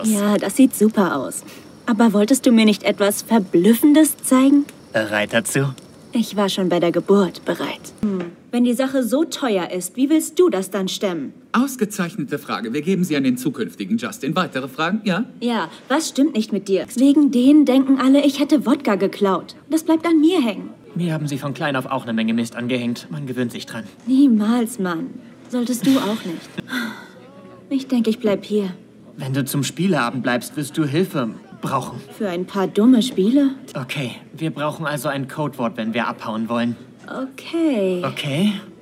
Ja, das sieht super aus. Aber wolltest du mir nicht etwas Verblüffendes zeigen? Bereit dazu? Ich war schon bei der Geburt bereit. Wenn die Sache so teuer ist, wie willst du das dann stemmen? Ausgezeichnete Frage. Wir geben sie an den zukünftigen Justin. Weitere Fragen? Ja? Ja, was stimmt nicht mit dir? Wegen denen denken alle, ich hätte Wodka geklaut. Das bleibt an mir hängen. Mir haben sie von klein auf auch eine Menge Mist angehängt. Man gewöhnt sich dran. Niemals, Mann. Solltest du auch nicht. Ich denke, ich bleib hier. Wenn du zum Spieleabend bleibst, wirst du Hilfe brauchen. Für ein paar dumme Spiele? Okay, wir brauchen also ein Codewort, wenn wir abhauen wollen. Okay. Okay?